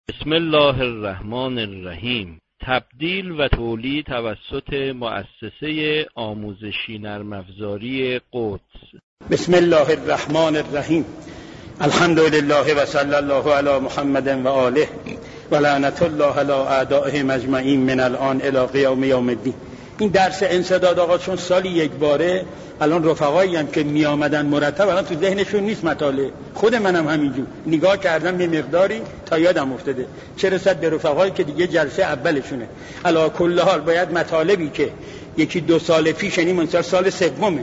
بسم الله الرحمن الرحیم. تبدیل و تولید توسط مؤسسه آموزشی نرم افزاری قدس. بسم الله الرحمن الرحیم. الحمد لله و صلی الله علی محمد و آله و لعنت الله علی اعدائهم اجمعین من الان الی قیام یوم الدین. این درس انسداد آقا چون سالی یک باره، الان رفقایی هم که می آمدن مرتب الان تو ذهنشون نیست مطالعه. خود منم همینجور نگاه کردم یه مقداری تا یادم افتاده، چه رسد به رفقایی که دیگه جلسه اولشونه. علی کل حال باید مطالبی که یکی 2 سال پیش، یعنی من سال سومه،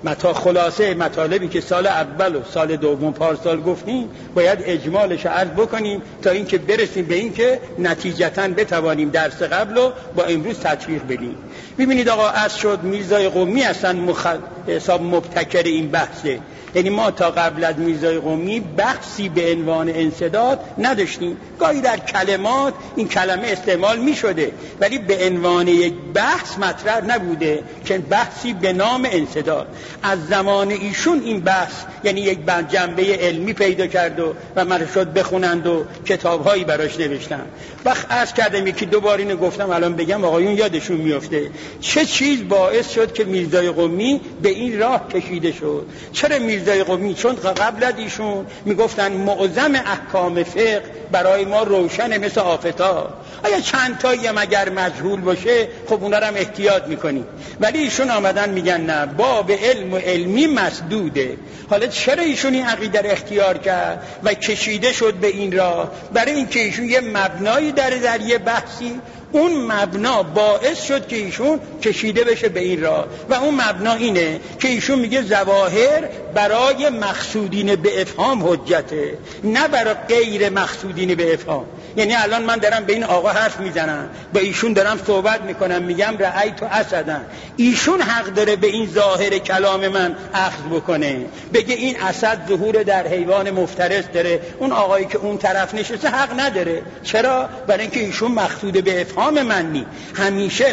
خلاصه مطالبی که سال اول و سال دوم پارسال گفتیم باید اجمالش عرض بکنیم تا اینکه برسیم به این که نتیجتاً بتوانیم درس قبل رو با امروز تطبیق بدیم. ببینید آقا عرض شد میرزای قمی اصلا حساب مبتکر این بحثه. یعنی ما تا قبل از میرزای قمی بحثی به عنوان انسداد نداشتیم. گاهی در کلمات این کلمه استعمال می شده ولی به عنوان یک بحث مطرح نبوده که بحثی به نام انسداد. از زمان ایشون این بحث یعنی یک جنبه علمی پیدا کرد و من شد بخونند و کتابهایی براش نوشتن. وقت عرض کردم یکی 2 بار اینو گفتم، الان بگم آقایون یادشون میفته چه چیز باعث شد که میرزای قمی به این راه کشیده شد. چرا میرزای قمی؟ چون قبل از ایشون میگفتن معظم احکام فقه برای ما روشنه مثل آفتاب. اگه چند تایی هم اگر مجهول باشه خب اونا رو هم احتیاط میکنیم، ولی ایشون آمدن میگن نه، باب علم و علمی مسدوده. حالا چرا ایشون این عقیده رو اختیار کرد و کشیده شد به این راه؟ برای اینکه ایشون یه مبنایی در یه بحثی، اون مبنا باعث شد که ایشون کشیده بشه به این راه و اون مبنا اینه که ایشون میگه ظواهر برای مقصودین به افهام حجته، نه برای غیر مقصودین به افهام. یعنی الان من دارم به این آقا حرف میزنم، با ایشون دارم صحبت میکنم، میگم رأیت اسدن، ایشون حق داره به این ظاهر کلام من اخذ بکنه، بگه این اسد ظهور در حیوان مفترس داره، اون آقایی که اون طرف نشسته حق نداره. چرا؟ برای اینکه ایشون مقصود به افهام من نی. همیشه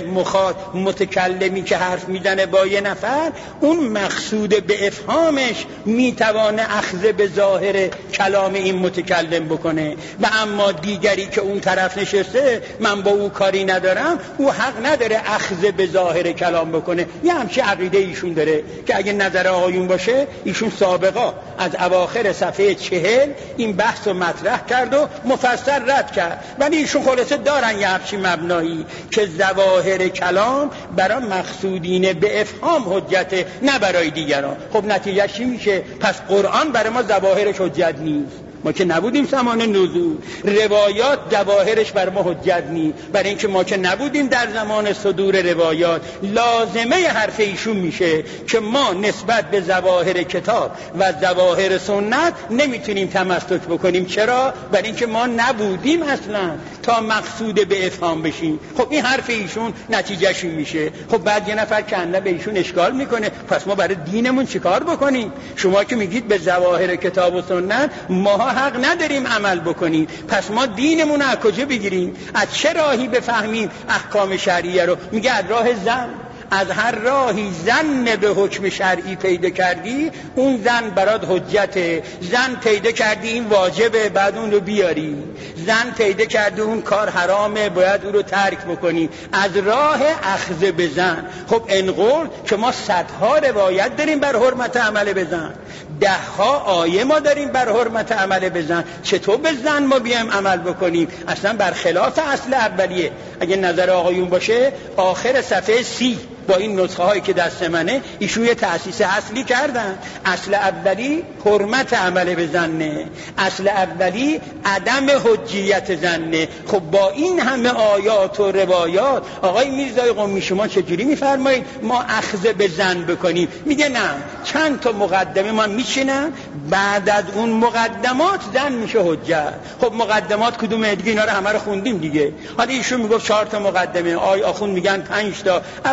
متکلمی که حرف میزنه با یه نفر، اون مقصود به افهامش میتوانه اخذ به ظاهر کلام این متکلم بکنه و اما دیگری که اون طرف نشسته من با او کاری ندارم، او حق نداره اخذ به ظاهر کلام بکنه. یه همچین عقیده ایشون داره که اگه نظر آقایون باشه، ایشون سابقا از اواخر صفحه 40 این بحث رو مطرح کرد و مفصل رد کرد، ولی ایشون خلاصه دارن یه همچین مبنایی که ظواهر کلام برای مقصودین به افهام حجته، نه برای دیگران. خب نتیجه چی میشه؟ پس قرآن برای ما ظواهرش حجت نیست. ما که نبودیم زمان نزول، روایات ظواهرش بر ما حجت نیست، برای اینکه ما که نبودیم در زمان صدور روایات. لازمه حرف ایشون میشه که ما نسبت به ظواهر کتاب و ظواهر سنت نمیتونیم تمسک بکنیم. چرا؟ برای اینکه ما نبودیم اصلا تا مقصود به افهام بشیم. خب این حرف ایشون نتیجهش میشه. خب بعد یه نفر کنده به ایشون اشکال میکنه، پس ما برای دینمون چیکار بکنیم؟ شما که میگید به ظواهر کتاب و سنت ما حق نداریم عمل بکنیم، پس ما دینمون از کجا بگیریم؟ از چه راهی بفهمیم احکام شرعیه رو؟ میگه از راه زن. از هر راهی زن به حکم شرعی پیدا کردی، اون زن برات حجته. زن پیدا کردی این واجبه، بعد اون رو بیاری. زن پیدا کردی اون کار حرامه، باید اون رو ترک بکنی. از راه اخذ به زن. خب انقول که ما صدها روایت داریم بر حرمت عمل به زن، 10 آیه ما داریم بر حرمت عمل به زن. چطور به زن ما بیایم عمل بکنیم؟ اصلا برخلاف اصل اولیه. اگه نظر آقایون باشه، آخر صفحه 30 با این نسخه هایی که دست منه ایشون یه تأسیس اصلی کردن. اصل اولی حرمت عمل به زنه، اصل اولی عدم حجیت زنه. خب با این همه آیات و روایات آقای میرزای قمی شما چجوری میفرمایید ما اخذ به زن بکنیم؟ میگه نه، چند تا مقدمه ما میچینن، بعد از اون مقدمات زن میشه حجت. خب مقدمات کدومه دیگه؟ اینا رو همه رو خوندیم دیگه. حالا ایشون میگفت 4 تا مقدمه، آقای آخوند میگن 5 تا. علا کل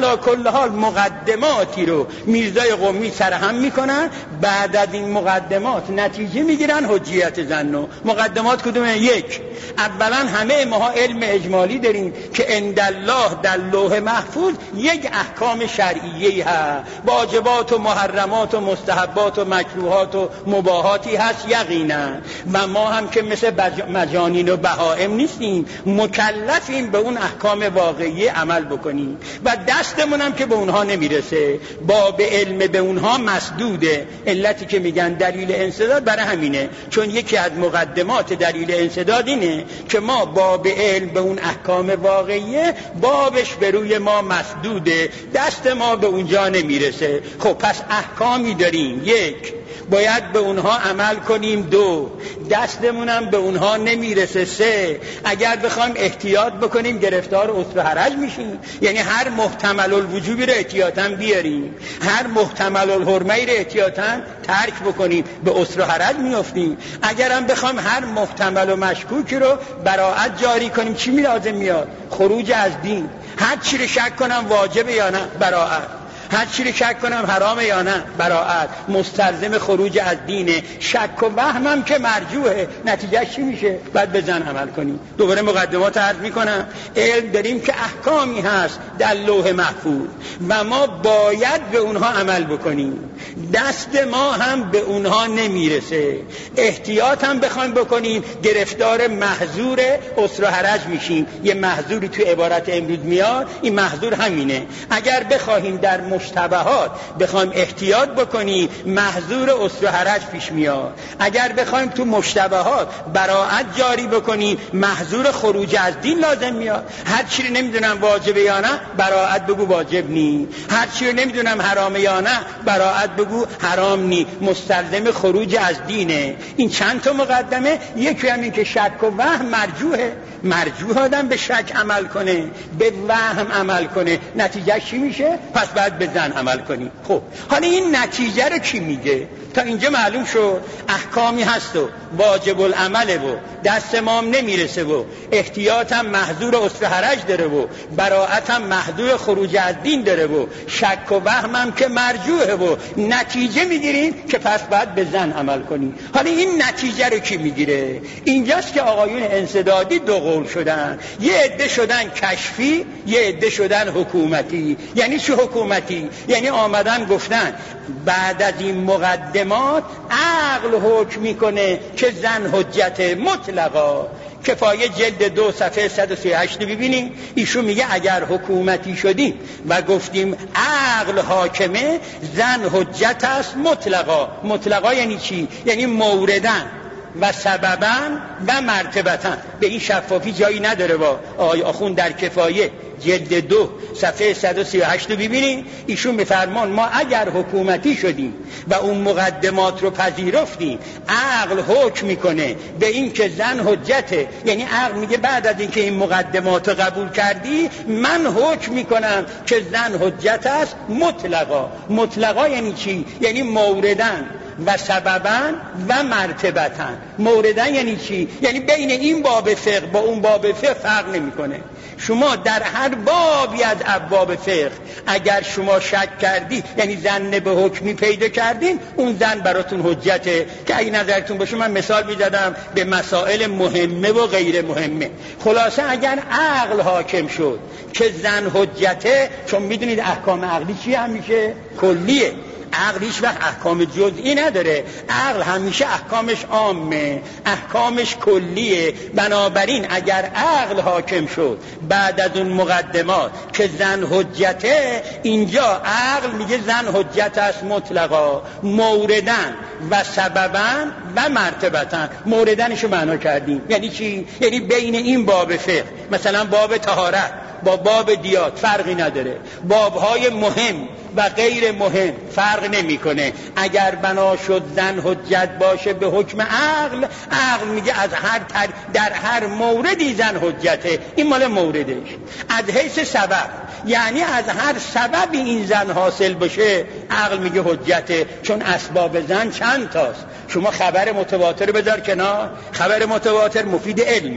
کل حال مقدماتی رو میرزای قمی سرهم میکنن، بعد از این مقدمات نتیجه میگیرن حجیت زن. مقدمات کدومه؟ یک، اولا همه ما علم اجمالی داریم که عند الله در لوح محفوظ یک احکام شرعیه هست، واجبات و محرمات و مستحبات و مکروهات و مباحاتی هست یقینا، و ما هم که مثل مجانین و بهائم نیستیم، مکلفیم به اون احکام واقعی عمل بکنیم و دستمون هم که به اونها نمیرسه، باب علم به اونها مسدوده. علتی که میگن دلیل انسداد برای همینه، چون یکی از مقدمات دلیل انسداد اینه که ما باب علم به اون احکام واقعیه بابش به روی ما مسدوده، دست ما به اونجا نمیرسه. خب پس احکامی داریم، یک، باید به اونها عمل کنیم، دو، دستمونم به اونها نمیرسه، سه، اگر بخوایم احتیاط بکنیم گرفتار عسر و حرج میشیم، یعنی هر محتمل الوجوبی رو احتیاطاً بیاریم، هر محتمل الحرمه‌ای رو احتیاطاً ترک بکنیم، به عسر و حرج میافتیم. اگرم بخوایم هر محتمل و مشکوکی رو براءت جاری کنیم، چی لازم میاد؟ خروج از دین. هر چی رو شک کنم واجبه یا نه؟ براءت. هر چی رو شک کنم حرامه یا نه؟ براءت. مستلزم خروج از دینه. شک و وهمم که مرجوحه، نتیجه چی میشه؟ بعد بزن عمل کنیم. دوباره مقدمات عرض میکنم، علم داریم که احکامی هست در لوح محفوظ و ما باید به اونها عمل بکنیم، دست ما هم به اونها نمیرسه، احتیاط هم بخوایم بکنیم گرفتار محظور عسر و حرج میشیم. یه محظوری تو عبارت امروز میاد، این محظور همینه. اگر بخوایم در مشتبهات بخوایم احتیاط بکنیم، محظور عسر و حرج پیش میاد. اگر بخوایم تو مشتبهات براءت جاری بکنیم، محظور خروج از دین لازم میاد. هر چی رو نمیدونم واجبه یا نه، براءت بگو واجب نی. هر چی رو نمیدونم حرامه یا نه، براءت بگو حرام نی. مستلزم خروج از دینه. این چند تا مقدمه. یکی هم این که شک و وهم مرجوحه، مرجوح آدم به شک عمل کنه، به وهم عمل کنه، نتیجه چی میشه؟ پس بعد به زن عمل کنی. خب حالا این نتیجه رو کی میگه؟ تا اینجا معلوم شد احکامی هست و واجب العمله و دست ما هم نمیرسه و احتیاط هم محظور عسر حرج داره و براءت هم محظور خروج از دین داره و شک و وهم هم که مرجوحه و نتیجه میگیریم که پس بعد به زن عمل کنی. حالا این نتیجه رو کی میگیره؟ اینجاست که آقایون انسدادی دو قول شدن، یه عده شدن کشفی، یه عده شدن حکومتی. یعنی چه حکومتی؟ یعنی آمدن گفتن بعد از این مقدمات عقل حکم میکنه که زن حجت مطلقا. کفایه جلد 2 صفحه 138 ببینیم، ایشون میگه اگر حکومتی شدیم و گفتیم عقل حاکمه، زن حجت است مطلقا. مطلقا یعنی چی؟ یعنی موردن و سبباً و مرتبتاً. به این شفافی جایی نداره. با آقای آخوند در کفایه جلد 2 صفحه 138 رو ببینید، ایشون میفرمان ما اگر حکومتی شدیم و اون مقدمات رو پذیرفتیم، عقل حکم میکنه به این که زن حجته. یعنی عقل میگه بعد از این که این مقدمات رو قبول کردی، من حکم میکنم که زن حجت است مطلقا. مطلقا یعنی چی؟ یعنی موردن و سبباً و مرتبتاً. موردن یعنی چی؟ یعنی بین این باب فقه با اون باب فقه فرق نمیکنه. شما در هر بابی از ابواب فقه اگر شما شک کردی، یعنی ظن به حکمی پیدا کردین، اون زن براتون حجته. که اگه نظرتون باشه من مثال می‌زدم به مسائل مهمه و غیر مهمه. خلاصه اگر عقل حاکم شد که زن حجته، چون میدونید احکام عقلی چی همیشه کلیه، عقل هیچ وقت احکام جزئی نداره، عقل همیشه احکامش عامه، احکامش کلیه. بنابراین اگر عقل حاکم شد بعد از اون مقدمات که زن حجته، اینجا عقل میگه زن حجت است مطلقا، موردن و سببن و مرتبتن. موردنشو معنا کردیم یعنی چی؟ یعنی بین این باب فقه، مثلا باب طهارت با باب دیات فرقی نداره، بابهای مهم و غیر مهم فرق نمیکنه. اگر بنا شد زن حجت باشه به حکم عقل، عقل میگه از در هر موردی زن حجته. این مال موردش. از حیث سبب، یعنی از هر سببی این زن حاصل بشه، عقل میگه حجته، چون اسباب زن چند تاست. شما خبر متواتر بذار کنار، خبر متواتر مفید علمه،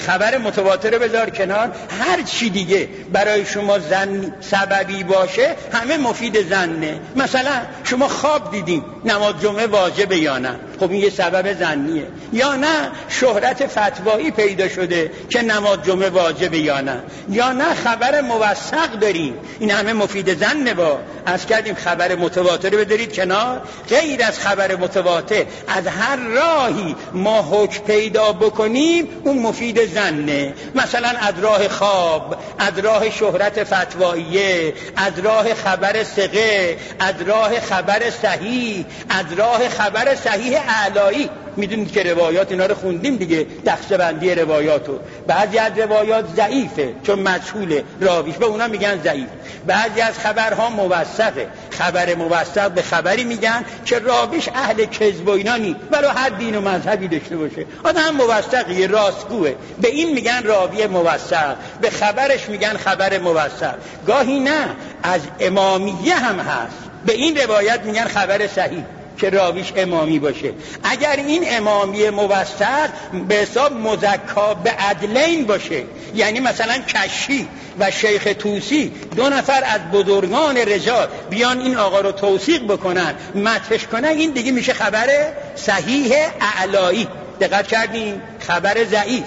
خبر متواتر بذار کنار، هر چی دیگه برای شما زن سببی باشه همه مفید ظنه. مثلا شما خواب دیدین نماز جمعه واجبه یا نه، خب این یه سبب ظنیه. یا نه شهرت فتوایی پیدا شده که نماز جمعه واجبه یا نه. یا نه خبر موثق داریم، این همه مفید ظنه. با از کردیم خبر متواتر بذارید کنار، غیر از خبر متواتر از هر راهی ما حکم پیدا بکنیم اون مفید ظنه. مثلا از راه خواب، از راه شهرت فتواییه، از راه خبر ثقه، از راه خبر صحیح، از راه خبر صحیح اعلایی. میدونید که روایات اینا رو خوندیم دیگه، دسته‌بندی روایاتو. بعضی از روایات ضعیفه چون مجهول راویش، به اونا میگن ضعیف. بعضی از خبرها موثقه، خبر موثق به خبری میگن که راویش اهل کذب و اینا نی، ولی هر دین و مذهبی داشته باشه آدم موثقیه، راستگوه، به این میگن راوی موثق، به خبرش میگن خبر موثق. گاهی نه از امامیه هم هست، به این روایت میگن خبر صحیح که راویش امامی باشه. اگر این امامی موثق به حساب مزکا به عدلین باشه، یعنی مثلا کشی و شیخ توسی دو نفر از بزرگان رجال بیان این آقا رو توثیق بکنن، مدحش کنن، این دیگه میشه خبر صحیح اعلایی. دقت کردین؟ خبر ضعیف،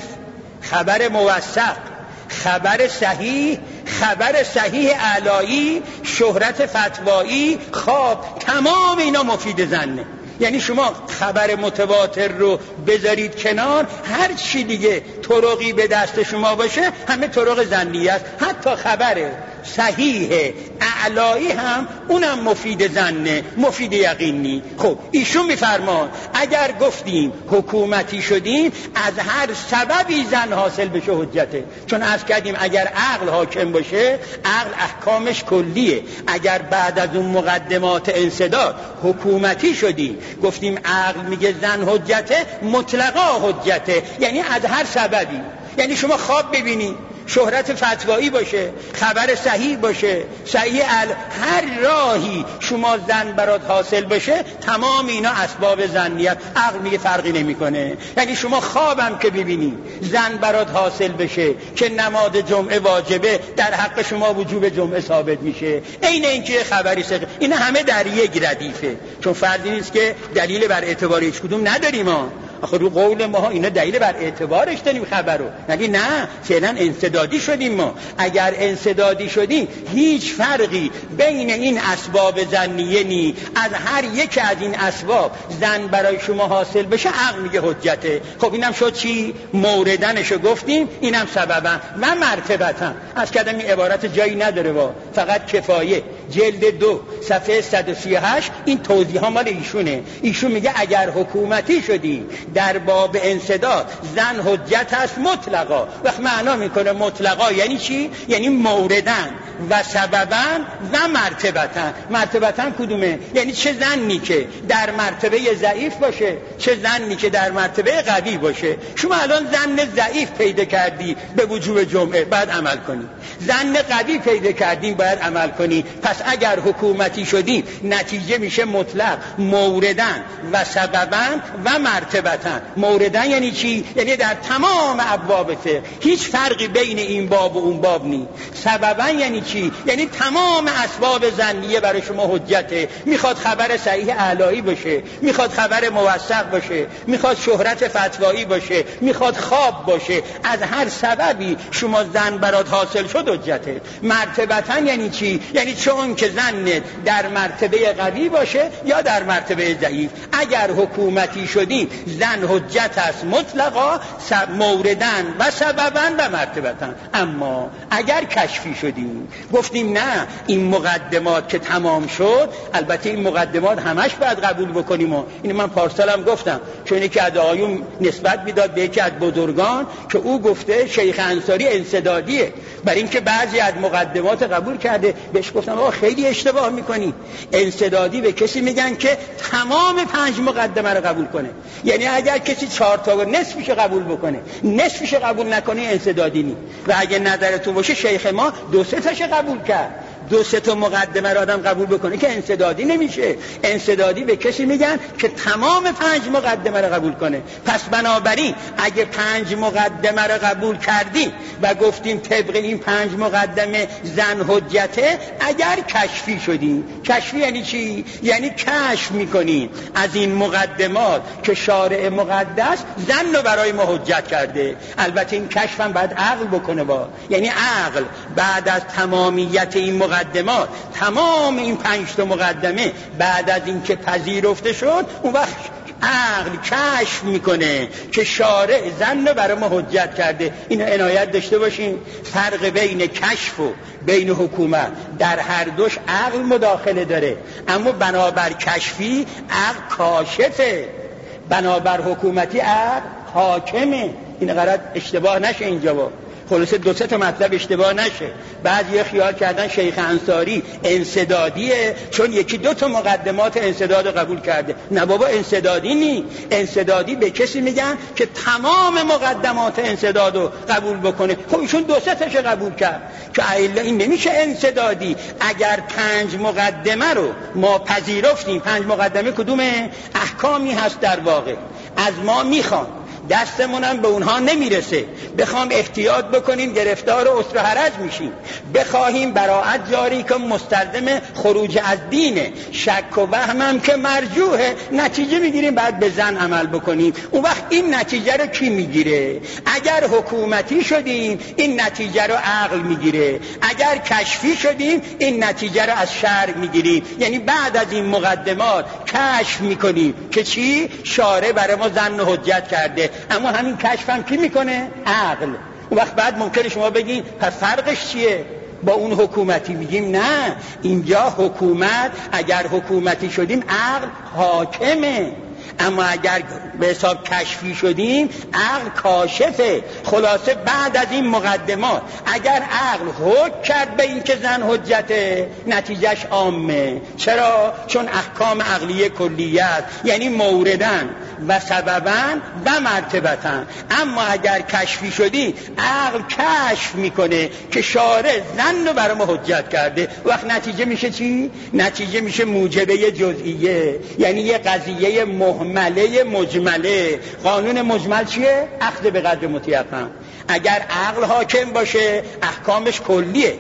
خبر موثق، خبر صحیح، خبر صحیح اعلایی، شهرت فتوایی، خواب، تمام اینا مفید ظنه. یعنی شما خبر متواتر رو بذارید کنار، هر چی دیگه طرقی به دست شما باشه همه طرق ظنی است. حتی خبر صحیح اعلایی هم اونم مفید ظنه، مفید یقینی. خب ایشون میفرمان اگر گفتیم حکومتی شدیم از هر سببی زن حاصل بشه حجته. چون عرض کردیم اگر عقل حاکم باشه، عقل احکامش کلیه. اگر بعد از اون مقدمات انسداد حکومتی شدیم، گفتیم عقل میگه زن حجته، مطلقا حجته، یعنی از هر سببی. یعنی شما خواب ببینی، شهرت فتوایی باشه، خبر صحیح باشه، صحیح هر راهی شما زن برات حاصل بشه، تمام اینا اسباب ظنیت. عقل میگه فرقی نمیکنه. یعنی شما خوابم که ببینی زن برات حاصل بشه که نماز جمعه واجبه، در حق شما وجوب جمعه ثابت میشه. عین اینکه خبری صحیح، اینا همه در یک ردیفه. چون فردی نیست که دلیل بر اعتبار هیچ کدوم نداریم ما. آخه رو قول ما اینا دلیل بر اعتبارش داریم خبر رو، نگی نه فعلا انسدادی شدیم ما. اگر انسدادی شدیم هیچ فرقی بین این اسباب ظنیه نی. از هر یک از این اسباب زن برای شما حاصل بشه، عقل میگه حجته. خب اینم شد چی؟ موردنشو گفتیم، اینم سببا و مرتبتا. از کردم این عبارت جایی نداره، با فقط کفایه جلد 2 صفحه 138 این توضیح ها مال ایشونه. ایشون میگه اگر حکومتی شدیم در باب انسداد زن حجت است مطلقا. وقت معنا میکنه مطلقا یعنی چی؟ یعنی موردن و سببا و مرتبتا. مرتبتا کدومه؟ یعنی چه زنی که در مرتبه ضعیف باشه، چه زنی که در مرتبه قوی باشه. شما الان زن ضعیف پیدا کردی به وجوب جمعه، باید عمل کنی. زن قوی پیدا کردیم، باید عمل کنی. پس اگر حکومتی شدیم نتیجه میشه مطلق، موردن و سببا و مرتبتا. موردن یعنی چی؟ یعنی در تمام ابواب فقه هیچ فرقی بین این باب و اون باب نیست. سببا یعنی چی؟ یعنی تمام اسباب ظنیه برای شما حجته. میخواد خبر صحیح اعلایی باشه، میخواد خبر موثق باشه، میخواد شهرت فتوایی باشه، میخواد خواب باشه، از هر سببی شما زن برات حاصل شد حجته. مرتبتا یعنی چی؟ یعنی چون که زن در مرتبه قوی باشه یا در مرتبه ضعیف. اگر حکومتی شدیم زن حجت است مطلقا، موردن و سببا و مرتبتا. اما اگر کشفی شدیم، گفتیم نه این مقدمات که تمام شد، البته این مقدمات همش باید قبول بکنیم و اینو من پارسالم گفتم، چون یکی از آقایون نسبت میداد به یکی از بزرگان که او گفته شیخ انصاری انسدادیه، برای اینکه بعضی از مقدمات قبول کرده. بهش گفتم آقا خیلی اشتباه میکنی، انسدادی به کسی میگن که تمام 5 مقدمه رو قبول کنه. یعنی اگر کسی 4 تا و نصفش قبول بکنه، نصفش قبول نکنه، انسدادی نی. و اگه نظرتون باشه شیخ ما 2-3 تاش قبول کرد. 2-3 تا مقدمه را آدم قبول بکنه که انسدادی نمیشه. انسدادی به کسی میگن که تمام 5 مقدمه را قبول کنه. پس بنابراین اگه 5 مقدمه را قبول کردیم و گفتیم طبق این 5 مقدمه زن حجته، اگر کشفی شدیم. کشفی یعنی چی؟ یعنی کشف میکنیم از این مقدمات که شارع مقدس زن رو برای ما حجت کرده. البته این کشف هم باید عقل بکنه یعنی عقل بعد از تمامیت این مقدمات، تمام این 5 تا مقدمه بعد از این که پذیرفته شد، اون وقت عقل کشف میکنه که شارع زن رو برای ما حجت کرده. اینو عنایت داشته باشین. فرق بین کشف و بین حکومت، در هر دوش عقل مداخله داره، اما بنابر کشفی عقل کاشفه، بنابر حکومتی عقل حاکمه. این قرار اشتباه نشه اینجا خلاصه 2-3 تا مطلب اشتباه نشه. بعضی خیال کردن شیخ انصاری انسدادیه چون 1-2 تا مقدمات انسداد رو قبول کرده. نه بابا، انسدادی نی. انسدادی به کسی میگن که تمام مقدمات انسداد رو قبول بکنه. خب ایشون 2-3 تاش قبول کرد که این نمیشه انسدادی. اگر 5 مقدمه رو ما پذیرفتیم، 5 مقدمه کدومه؟ احکامی هست در واقع از ما میخوان، دستمونم به اونها نمیرسه، بخوام احتیاط بکنیم گرفتار اسر و حرج میشیم، بخواهیم براءت جاری که مستلزم خروج از دینه، شک و وهمم که مرجوحه، نتیجه میگیریم بعد به زن عمل بکنیم. اون وقت این نتیجه رو کی میگیره؟ اگر حکومتی شدیم این نتیجه رو عقل میگیره، اگر کشفی شدیم این نتیجه رو از شرع میگیریم. یعنی بعد از این مقدمات کشف میکنیم که چی؟ شارع برای ما زن حجت کرده. اما همین کشف هم کی میکنه؟ عقل. اون وقت بعد ممکنه شما بگین پس فرقش چیه با اون حکومتی؟ میگیم نه، اینجا حکومت اگر حکومتی شدیم عقل حاکمه، اما اگر به حساب کشفی شدیم عقل کاشفه. خلاصه بعد از این مقدمات اگر عقل حکم کرد به این که زن حجته، نتیجهش عامه. چرا؟ چون احکام عقلیه کلیه است، یعنی موردن و سببن و مرتبتن. اما اگر کشفی شدی عقل کشف میکنه که شارع زن رو برای ما حجت کرده. وقت نتیجه میشه چی؟ نتیجه میشه موجبه جزئیه، یعنی یه قضیه مهمله مجمله. قانون مجمل چیه؟ اخذ به قدر متیقن. اگر عقل حاکم باشه احکامش کلیه،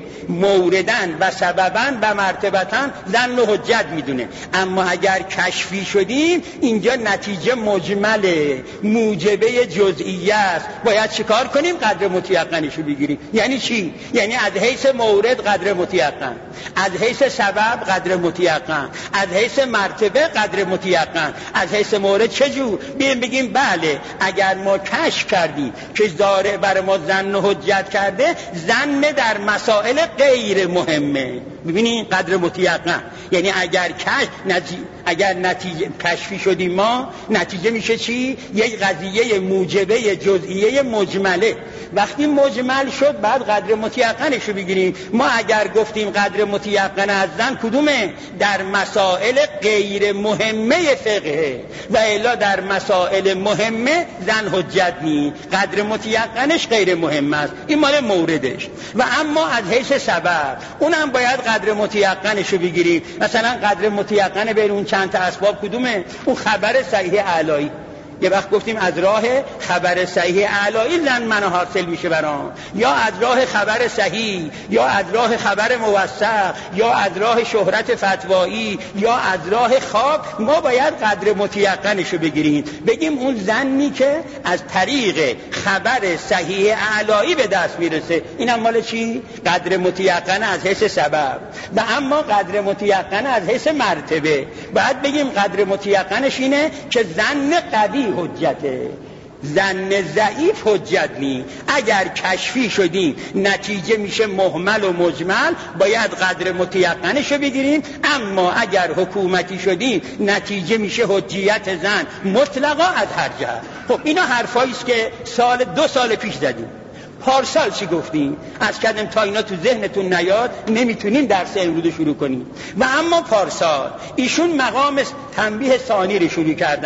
موردن و سببن و مرتبتن زن و حجت میدونه. اما اگر کشفی شدیم اینجا نتیجه مجمله، موجبه جزئیه است. باید چیکار کنیم؟ قدر متیقنشو بگیریم. یعنی چی؟ یعنی از حیث مورد قدر متیقن، از حیث سبب قدر متیقن، از حیث مرتبه قدر متیقن. از حیث مورد چجور؟ بیایم بگیم بله اگر ما کشف کردیم که داره برای ما زن حجت کرده، زن در مسائل غیر مهمه. ببینید قدر متیقن یعنی اگر نتیجه کشفی شدیم ما، نتیجه میشه چی؟ یک قضیه موجبه جزئیه مجمله. وقتی مجمل شد بعد قدر متیقنشو بگیریم. ما اگر گفتیم قدر متیقن از زن کدومه؟ در مسائل غیر مهمه فقه، و الا در مسائل مهمه زن حجت نیست، قدر متیقنش غیر مهم است. این مال موردش. و اما از حیث سبب اونم باید قدر متیقنشو بگیریم. مثلا قدر متیقن بین اون چند تا اسباب کدومه؟ اون خبر صحیح اعلایی. یه وقت گفتیم از راه خبر صحیح اعلایی زن منو حاصل میشه برام، یا از راه خبر صحیح، یا از راه خبر موثق، یا از راه شهرت فتوایی، یا از راه خواب. ما باید قدر متیقنشو بگیریم، بگیم اون زنی که از طریق خبر صحیح اعلایی به دست میرسه، اینم مال چی؟ قدر متیقن از حیث سبب. و اما قدر متیقن از حیث مرتبه باید بگیم قدر متیقنش اینه که زن قوی حجته، زن ضعیف حجت نی. اگر کشفی شدیم نتیجه میشه محمل و مجمل، باید قدر متیقنشو بگیریم. اما اگر حکومتی شدیم نتیجه میشه حجیت زن مطلقا از هر جهت. خب اینا حرفایی است که 2 سال پیش زدیم. پارسال چی گفتیم؟ از کردم تا اینا تو ذهنتون نیاد نمیتونیم درس امروز شروع کنیم. و اما پارسال ایشون مقام تنبیه ثانی رو شروع کردن.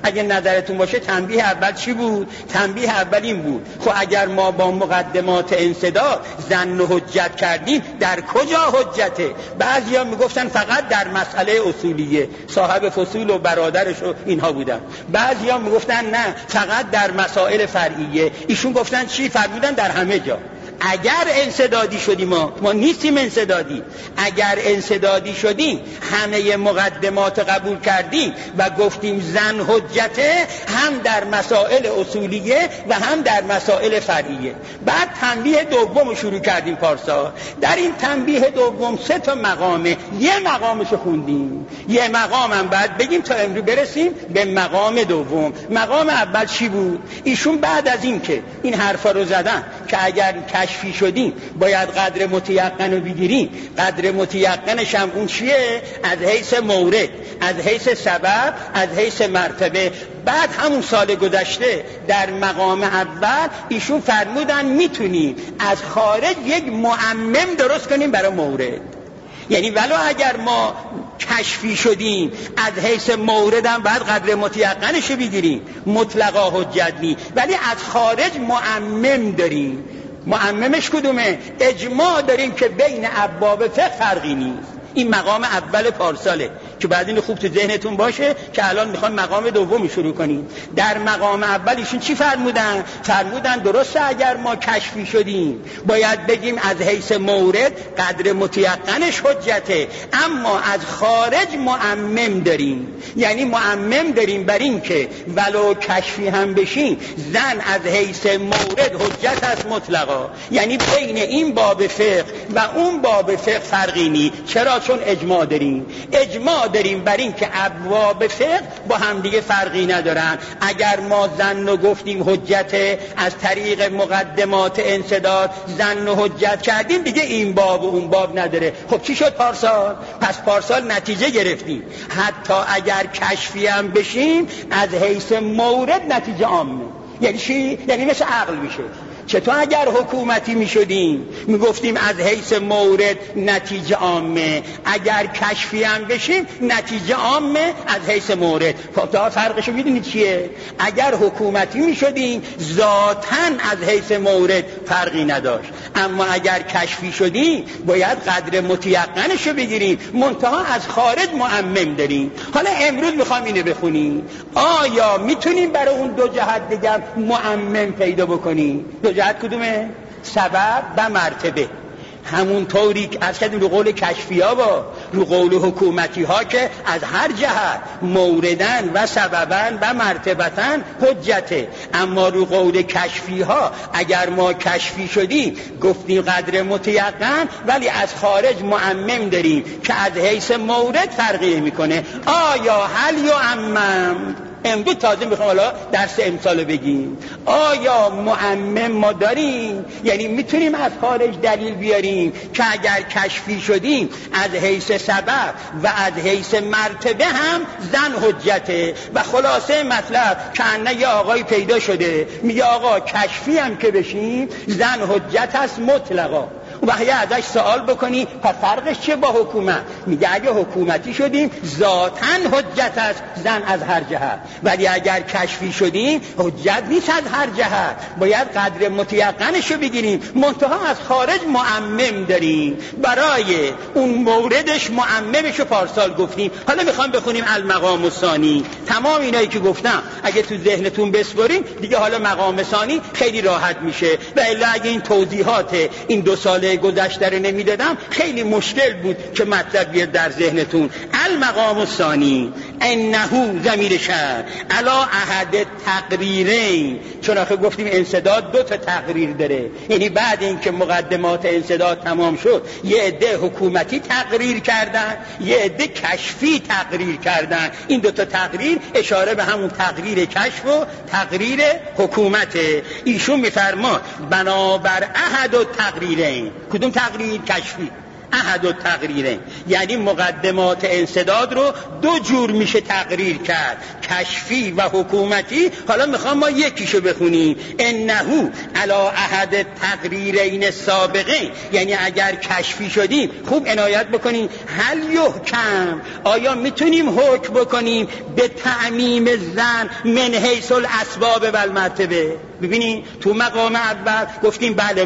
اگه نظرتون باشه تنبیه اول چی بود؟ تنبیه اول این بود خب اگر ما با مقدمات انسداد ظن و حجت کردیم، در کجا حجته؟ بعضیا میگفتن فقط در مسئله اصولیه، صاحب فصول و برادرش و اینها بودن. بعضیا میگفتن نه فقط در مسائل فرعیه. ایشون گفتن چی؟ فرمودن در همه جا. اگر انسدادی شدیم، ما نیستیم انسدادی، اگر انسدادی شدیم همه مقدمات قبول کردیم و گفتیم زن حجته، هم در مسائل اصولیه و هم در مسائل فرعیه. بعد تنبیه دوم شروع کردیم پارسا. در این تنبیه دوم 3 تا مقامه، یه مقامشو خوندیم، یه مقام هم بعد بگیم تا امروز برسیم به مقام دوم. مقام اول چی بود؟ ایشون بعد از این که این حرفا رو زدن که اگر کشفی شدیم باید قدر متیقن رو بگیریم، قدر متیقنش هم اون چیه؟ از حیث مورد، از حیث سبب، از حیث مرتبه. بعد همون سال گذشته در مقام اول ایشون فرمودن میتونیم از خارج یک معمم درست کنیم برای مورد. یعنی ولو اگر ما کشفی شدیم از حیث موردم باید قدر متیقنش رو بگیریم، مطلقا حجت نی، ولی از خارج معمم داریم. معممش کدومه؟ اجماع داریم که بین ابواب فقه فرقی نیست. این مقام اول پارساله که بعد این خوب تو ذهنتون باشه که الان میخوام مقام دوم شروع کنیم. در مقام اول ایشون چی فرمودن؟ فرمودن درسته اگر ما کشفی شدیم باید بگیم از حیث مورد قدر متیقنش حجته، اما از خارج معمم داریم. یعنی معمم داریم بر این که ولو کشفی هم بشیم زن از حیث مورد حجت از مطلقا. یعنی بین این باب فقه و اون باب فقه فرقی نی. چرا؟ چون اجماع داریم. اجماع داریم بر این که ابواب فقه با هم دیگه فرقی ندارن. اگر ما ظن و گفتیم حجت از طریق مقدمات انسداد ظن و حجت کردیم، دیگه این باب و اون باب نداره. خب چی شد پارسال؟ پس پارسال نتیجه گرفتیم حتی اگر کشفی هم بشیم از حیث مورد نتیجه عامه. یعنی چی؟ یعنی مثل عقل میشه. چطور اگر حکومتی می شدیم می گفتیم از حیث مورد نتیجه عامه، اگر کشفی هم بشیم نتیجه عامه از حیث مورد. خب فرقشو میدونید چیه؟ اگر حکومتی می شدیم ذاتاً از حیث مورد فرقی نداشت، اما اگر کشفی شدیم باید قدر متیقنشو بگیریم، منتها از خارج معمم داریم. حالا امروز میخوام اینو بخونیم، آیا میتونیم برای اون دو جهت دیگر معمم پیدا بکنیم؟ دو جهت کدومه؟ سبب و مرتبه. همون طوری که از کدوم رو قول کشفی ها با رو قول حکومتی ها که از هر جهت موردن و سببن و مرتبتن حجته، اما رو قول کشفی ها اگر ما کشفی شدیم گفتیم قدر متیقن ولی از خارج معمم داریم که از حیث مورد فرقی میکنه. آیا هل یعمم؟ امروز تازه میخوام حالا درس امثال بگیم. آیا معمم ما داریم؟ یعنی میتونیم از خارج دلیل بیاریم که اگر کشفی شدیم از حیث سبب و از حیث مرتبه هم زن حجته. و خلاصه مطلب که یه آقای پیدا شده میگه آقا کشفی هم که بشیم زن حجت است مطلقا. و وقتی ازش سوال بکنی پس فرقش چیه با حکومت؟ میگه اگه حکومتی شدیم ذاتاً حجت است زن از هر جهت، ولی اگر کشفی شدیم حجت نیست از هر جهت، باید قدر متیقنشو بگیریم، منتها از خارج معمم داریم. برای اون موردش معممشو پارسال گفتیم. حالا میخوام بخونیم المقام الثانی. تمام اینایی که گفتم اگه تو ذهنتون بسپرین دیگه حالا مقام ثانی خیلی راحت میشه. و الا اگه این توضیحات این 2 سال گذشته رو نمیدادم خیلی مشکل بود که مطلب بیاد در ذهنتون. المقام الثانی انه ضمیر شرط علا احد تقریرین، چون آخه گفتیم انسداد 2 تا تقریر داره. یعنی بعد اینکه مقدمات انسداد تمام شد یه عده حکومتی تقریر کردن، یه عده کشفی تقریر کردن. این 2 تا تقریر اشاره به همون تقریر کشف و تقریر حکومت. ایشون میفرما بنابر احد و تقریرین. کدوم تقریر؟ کشفی. احد التقریرین، یعنی مقدمات انسداد رو دو جور میشه تقریر کرد، کشفی و حکومتی. حالا میخوام ما یکیشو بخونیم، انه علی احد تقریرین سابقین، یعنی اگر کشفی شدیم خوب عنایت بکنیم، هل یحکم، آیا میتونیم حکم بکنیم به تعمیم زن من حیث الاسباب و المرتبه؟ ببینید تو مقام اول گفتیم بله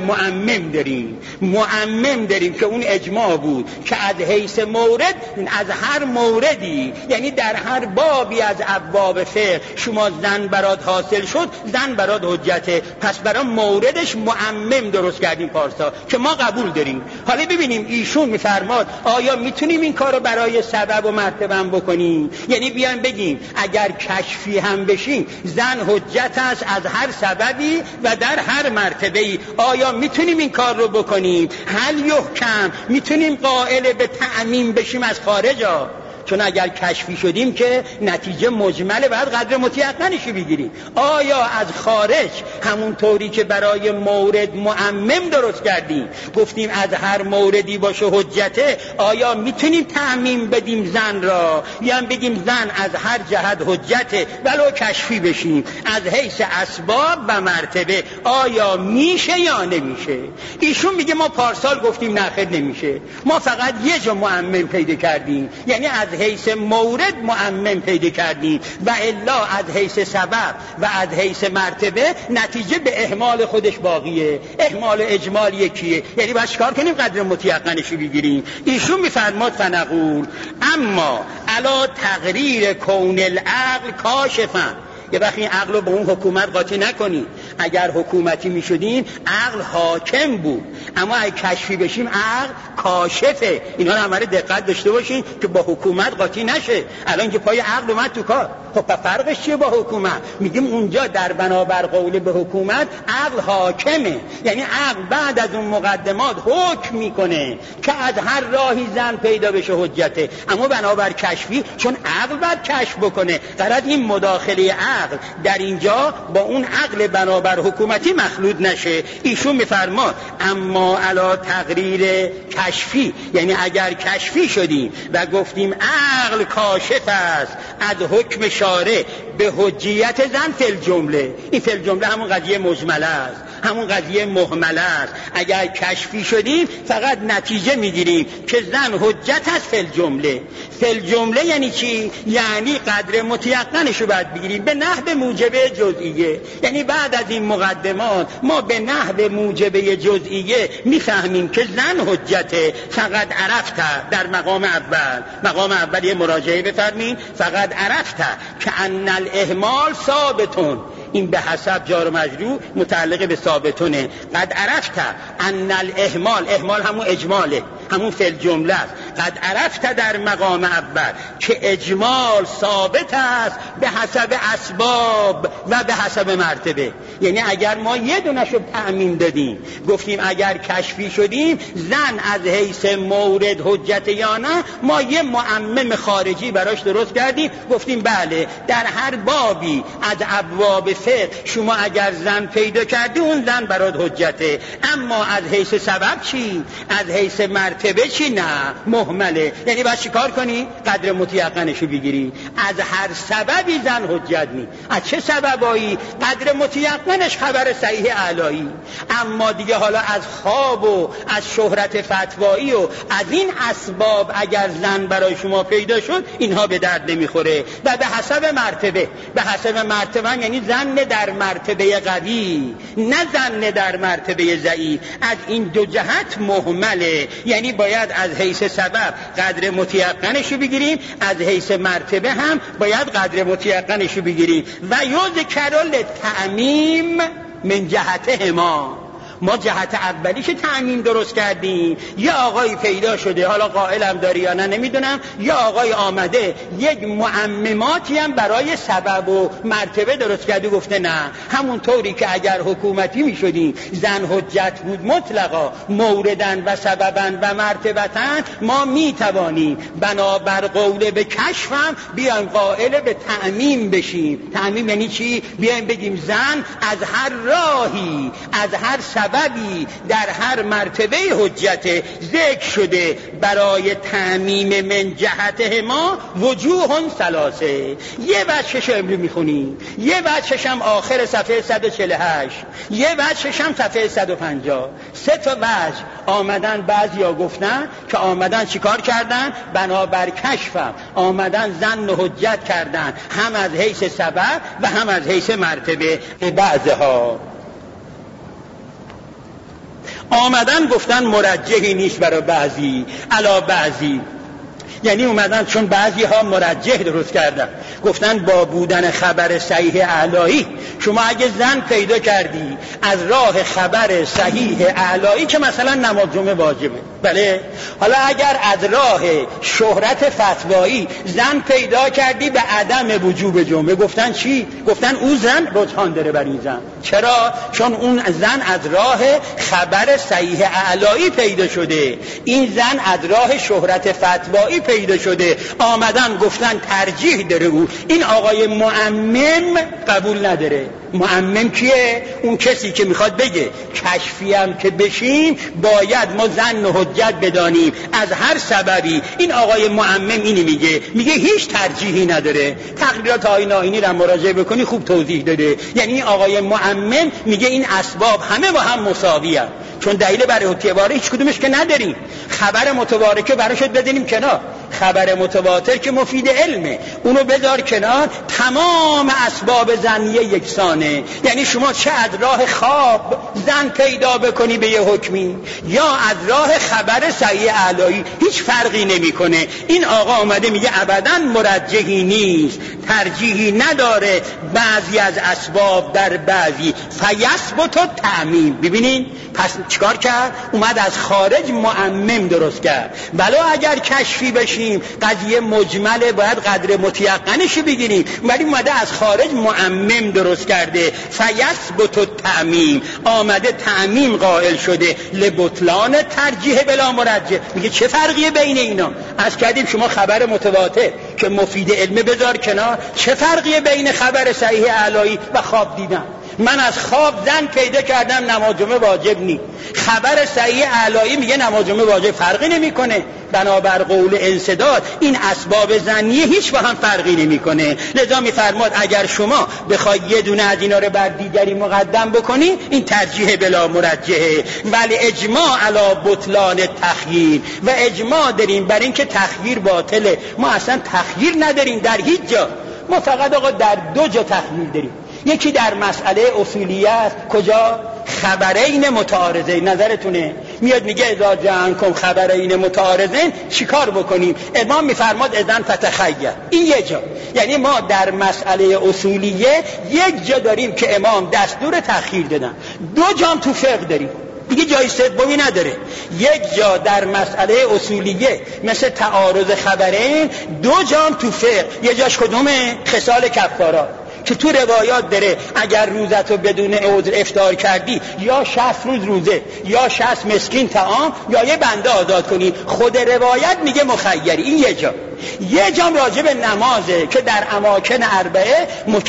معمم داریم که اون اجماع بود که از حیث مورد، از هر موردی، یعنی در هر بابی از ابواب فقه شما زن برات حاصل شد، زن برات حجته، پس برای موردش معمم درست کردیم پارسا که ما قبول داریم. حالا ببینیم ایشون میفرماد آیا میتونیم این کارو برای سبب و مرتبه هم بکنیم، یعنی بیان بگیم اگر کشفی هم بشیم زن حجت است از هر سببی و در هر مرتبه‌ای، آیا میتونیم این کار رو بکنیم؟ هل یحکم، میتونیم قائل به تعمیم بشیم از خارج ها؟ چون اگر کشفی شدیم که نتیجه مجمله، باید قدر متیقنش بگیریم. آیا از خارج همون طوری که برای مورد معمم درست کردیم گفتیم از هر موردی باشه حجته، آیا میتونیم تعمیم بدیم زن را، یا هم بگیم زن از هر جهت حجته ولو کشفی بشیم؟ از حیث اسباب و مرتبه آیا میشه یا نمیشه؟ ایشون میگه ما پارسال گفتیم نخیر نمیشه، ما فقط یه جا معمم پیدا کردیم، یعنی از حیث مورد معمم پیدا کردیم و الا از حیث سبب و از حیث مرتبه نتیجه به اهمال خودش باقیه. اهمال اجمال یکیه، یعنی باید چیکار کنیم؟ قدر متیقنشو بگیریم. ایشون میفرماد فنقول اما علا تقریر کون العقل کاشفا، یه وقتی این عقل رو به اون حکومت قاطی نکنی. اگر حکومتی می شدیم عقل حاکم بود، اما اگه کشفی بشیم عقل کاشفه. اینا رو همه دقت داشته باشین که با حکومت قاطی نشه. الان که پای عقل اومد تو کار، خب فرقش چیه با حکومت؟ میگیم اونجا در بنابر قول به حکومت عقل حاکمه، یعنی عقل بعد از اون مقدمات حکم میکنه که از هر راهی زن پیدا بشه حجته. اما بنابر کشفی چون عقل باید کشف بکنه، قرار این مداخله عقل در اینجا با اون عقل بنابر حکومتی مخلوط نشه. ایشون میفرما اما علا تقریر کشفی، یعنی اگر کشفی شدیم و گفتیم عقل کاشف است از حکم شارع به حجیت زن فی الجمله، این فی الجمله همون قضیه مجمله است، همون قضیه مهمله است. اگر کشفی شدیم فقط نتیجه میگیریم که زن حجت است فی الجمله. فی الجمله یعنی چی؟ یعنی قدر متیقنشو باید بگیریم به نحو موجبه جزئیه. یعنی بعد از این مقدمات ما به نحو موجبه جزئیه میفهمیم که زن حجته. فقط عرفت در مقام اول یه مراجعه بفرمین، فقط عرفت که ان الاهمال ثابتون، این به حسب جار و مجرور متعلق به ثابتونه. قد عرفت ان الاهمال، اهمال همون اجماله، همون فی الجمله است. قد عرفت در مقام اول که اجمال ثابت است به حسب اسباب و به حسب مرتبه. یعنی اگر ما یه دونشو تعمیم دادیم گفتیم اگر کشفی شدیم زن از حیث مورد حجت یا نه، ما یه معمم خارجی براش درست کردیم، گفتیم بله در هر بابی از ابواب فقه شما اگر زن پیدا کردی اون زن برات حجته. اما از حیث سبب چی؟ از حیث مرتبه چی؟ نه، مهمله. یعنی باید چیکار کنی؟ قدر متیقنشو بگیری. از هر سببی زن حجت نی. از چه سببایی؟ قدر متیقنش خبر صحیح اعلایی. اما دیگه حالا از خواب و از شهرت فتوایی و از این اسباب اگر زن برای شما پیدا شد اینها به درد نمیخوره. و به حسب مرتبه، به حسب مرتبه یعنی زن در مرتبه قوی نه زن در مرتبه ضعیف. از این دو جهت مهمله، یعنی باید از حیث سبب قدر متیقنشو بگیریم، از حیث مرتبه هم باید قدر متیقنشو بگیریم. و یذکر التعمیم من جهتهما، ما جهت اولیش تعمیم درست کردیم. یه آقای پیدا شده، حالا قائلم داری یا نه نمیدونم، یه آقای آمده یک معمماتی هم برای سبب و مرتبه درست کرده، گفته نه همون طوری که اگر حکومتی میشدیم زن حجت بود مطلقا موردن و سببن و مرتبتن، ما میتوانیم بنابر قول به کشفم بیایم قائل به تعمیم بشیم. تعمیم یعنی چی؟ بیایم بگیم زن از هر راهی از هر سبب سببی در هر مرتبه حجت ذکر شده برای تعمیم من جهته ما وجوه ثلاثه. یه وجهش امروز میخونیم، یه وجهش هم آخر صفحه 148، یه وجهش هم صفحه 150. سه تا وجه آمدن. بعضیا گفتن که آمدن چیکار کردن؟ بنابر کشفم آمدن ظن و حجت کردن، هم از حیث سبب و هم از حیث مرتبه. بعضها آمدن گفتن مرجحی نیست برای بعضی علا بعضی، یعنی اومدن چون بعضی ها مرجح درست کردن، گفتن با بودن خبر صحیح اعلایی شما اگه ظن پیدا کردی از راه خبر صحیح اعلایی که مثلا نماز جمعه واجبه، بله، حالا اگر از راه شهرت فتوایی ظن پیدا کردی به عدم وجوب جمعه، گفتن چی؟ گفتن او ظن رجحان داره بر این ظن. چرا؟ چون اون ظن از راه خبر صحیح اعلایی پیدا شده، این ظن از راه شهرت فتوایی پیدا شده. آمدن گفتن ترجیح داره او. این آقای معمم قبول نداره. معمم کیه؟ اون کسی که میخواد بگه کشفی هم که بشیم باید ما ظن و حجت بدانیم از هر سببی. این آقای معمم اینی میگه هیچ ترجیحی نداره. تقریرات آیین آیینی را مراجعه بکنی خوب توضیح داده. یعنی این آقای معمم میگه این اسباب همه با هم مساوی هست، چون دلیل برای اعتبار هیچ کدومش که نداریم. خبر متوارکه براشت بدینیم کنار، خبر متواتر که مفید علمه اونو بذار کنار. تمام اسباب ظنیه یکسانه، یعنی شما چه از راه خواب ظن پیدا بکنی به یه حکمی یا از راه خبر صحیح اعلایی هیچ فرقی نمیکنه. این آقا آمده میگه ابداً مرجحی نیست، ترجیحی نداره بعضی از اسباب در بعضی، فیثبت التعمیم. ببینین پس چیکار کرد؟ اومد از خارج معمم درست کرد. بلا اگر کشفی بشیم قضیه مجمله، باید قدر متیقنش بگیریم، ولی اومده از خارج معمم درست کرده. فیثبت التعمیم، آمده تعمیم قائل شده لبطلان ترجیح بلا مرجح. میگه چه فرقیه بین اینا؟ از کردیم شما خبر متواتر که مفید علمه بذار کنار، چه فرقیه بین خبر صحیح اعلایی و خواب دیدن؟ من از خواب ظن پیدا کردم نماز جمعه واجب نی، خبر صحیح اعلایی میگه نماز جمعه واجب، فرقی نمیکنه. بنابر قول انسداد این اسباب ظنیه هیچ با هم فرقی نمیکنه. لذا میفرماد اگر شما بخوای یه دونه از اینا رو بر دیگری مقدم بکنی این ترجیح بلا مرجحه. ولی اجماع علی بطلان تخییر، و اجماع داریم بر این که تخییر باطله. ما اصلا تخییر نداریم در هیچ جا، ما فقط آقا در دو جا تخییر داریم. یکی در مسئله اصولیه است. کجا؟ خبرین متعارضین. نظرتونه میاد میگه اذا جاءکم خبرین متعارضین چیکار بکنیم؟ امام میفرماد اذن فتخیر. این یه جا، یعنی ما در مسئله اصولیه یک جا داریم که امام دستور تخییر دادن، دو جام تو فقه داریم دیگه جای سومی نداره. یک جا در مسئله اصولیه مثل تعارض خبرین، دو جام تو فقه. یه جاش کدومه؟ خصال کفارات که تو روایات داره اگر روزتو بدون عذر افطار کردی یا 60 روز روزه یا 60 مسکین طعام یا یه بنده آزاد کنی. خود روایت میگه مخیری. این یه جا. یه جام راجب نمازه که در اماکن اربعه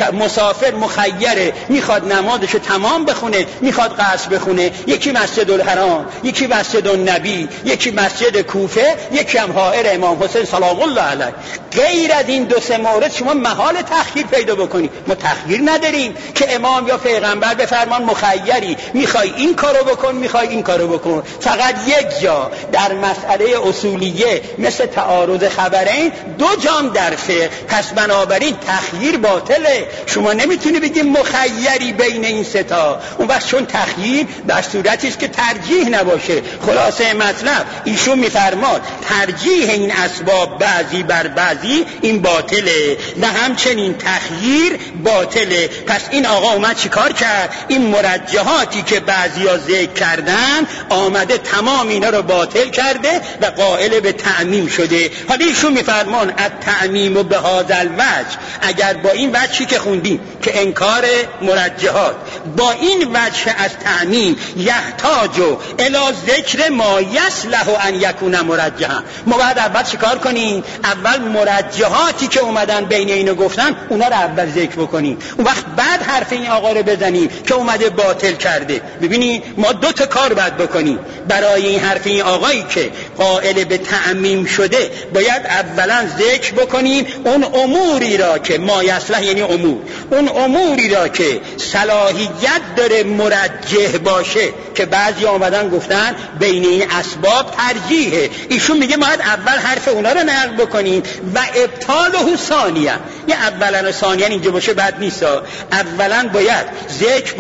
مسافر مخیره، میخواد نمازشو تمام بخونه، میخواد قصر بخونه. یکی مسجد الحرام، یکی مسجد النبی، یکی مسجد کوفه، یکی هم حائر امام حسین سلام الله علیه. غیر از این دو سه مورد شما محال تخییر پیدا بکنی. ما تخییر نداریم که امام یا پیغمبر بفرمان مخیری، میخوای این کارو بکن میخوای این کارو بکن. فقط یک جا در مسئله اصولیه مثل تعارض خبرین، دو جام در فقه. پس بنابراین تخییر باطله. شما نمیتونی بگی مخیری بین این سه تا. اون وقت چون تخییر در صورتی است که ترجیح نباشه. خلاصه مطلب ایشون میفرماد ترجیح این اسباب بعضی بر بعضی این باطله و همچنین تخییر باطله. پس این آقا اومد چیکار کرد؟ این مرجحاتی که بعضیا ذکر کردن آمده تمام اینا رو باطل کرده و قائل به تعمیم شده. حالا ایشون فرمان التعمیم به هذا الوجه، اگر با این وجهی که خوندیم که انکار مرجحات، با این وجه از تعمیم یحتاج الی ذکر ما یصلح ان یکون مرجحا، ما باید اول چیکار کنیم؟ اول مرجحاتی که اومدن بین اینو گفتن اونا رو اول ذکر بکنیم، اون وقت بعد حرف این آقا رو بزنیم که اومده باطل کرده. ببینید ما دو تا کار باید بکنیم برای این حرف این آقایی که قائل به تعمیم شده. باید اولا ذکر بکنیم اون اموری را که ما یصلح، یعنی اون اموری را که صلاحیت داره مرجح باشه، که بعضی آمدن گفتن بین این اسباب ترجیحه. ایشون میگه ما باید اول حرف اونا رو نقل بکنیم و ابطاله ثانیا، یه اولا و ثانیا اینجا باشه بد نیست. اولا باید ذکر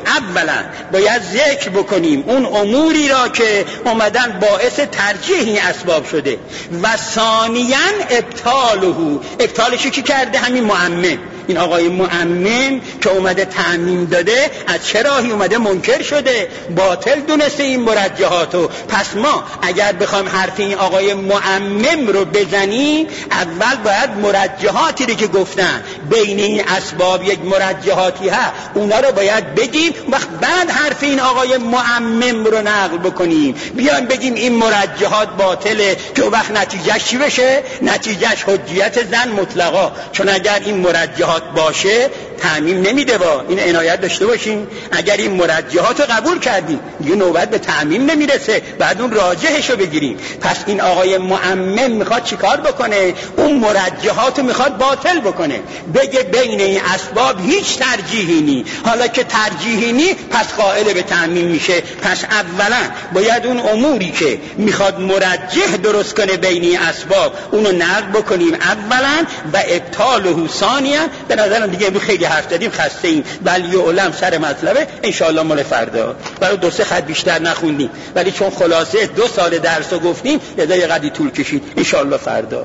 بکنیم اون اموری را که اومدن باعث ترجیح این اسباب شده، و ثانیا ابطالشو کی کرده؟ همین معمم، این آقای معمم که اومده تعمیم داده از چه راهی اومده منکر شده، باطل دونسته این مرجحاتو. پس ما اگر بخوایم حرف این آقای معمم رو بزنیم اول باید مرجحاتی رو که گفتن بین این اسباب یک مرجحاتی هست اونا رو باید بگیم، وقت بعد حرف این آقای معمم رو نقل بکنیم، بیایم بگیم این مرجحات باطله، که وقت نتیجهش چی بشه؟ نتیجهش حجیت زن مطلقا، چون اگر این مرجحات باشه تعمیم نمیده. با این عنایت داشته باشیم، اگر این مرجحات رو قبول کردیم دیگه نوبت به تعمیم نمیرسه، بعد اون راجحش رو بگیریم. پس این آقای معمم میخواد چیکار بکنه؟ اون مرجحات رو میخواد باطل بکنه، بگه بین این اسباب هیچ ترجیحی نی. حالا که ترجیحی نی پس قائل به تعمیم میشه. پس اولا باید اون اموری که میخواد مرجح درست کنه بین این اسباب اونو نقل بکنیم اولا، و ابطاله ثانیا. به نظرم دیگه خیلی حرف دادیم، خسته ایم، ولی علم سر مطلبه انشاءالله مال فردا. برای 2-3 خط بیشتر نخوندیم، ولی چون خلاصه 2 سال درس رو گفتیم یه قدری طول کشید، انشاءالله فردا.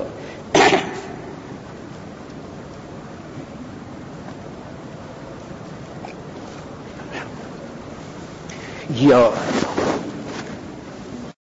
یا